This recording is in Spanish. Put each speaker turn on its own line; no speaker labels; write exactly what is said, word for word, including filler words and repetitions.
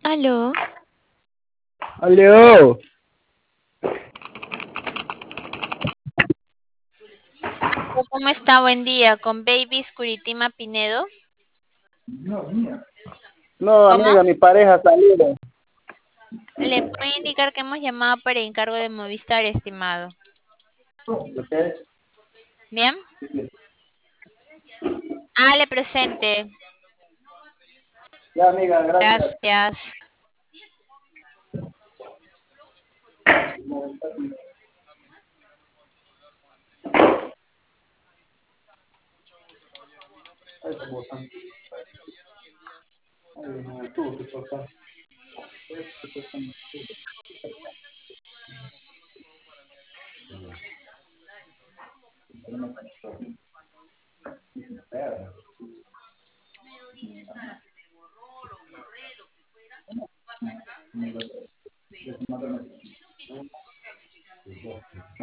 Aló,
Aló.
¿cómo está? Buen día, con Baby Curitima Pinedo.
No,
¿Cómo?
amiga, mi pareja salió.
Le puedo indicar que hemos llamado para encargo de Movistar, estimado. ¿Bien? Ah, le presente.
Ya, amiga, gracias.
Gracias.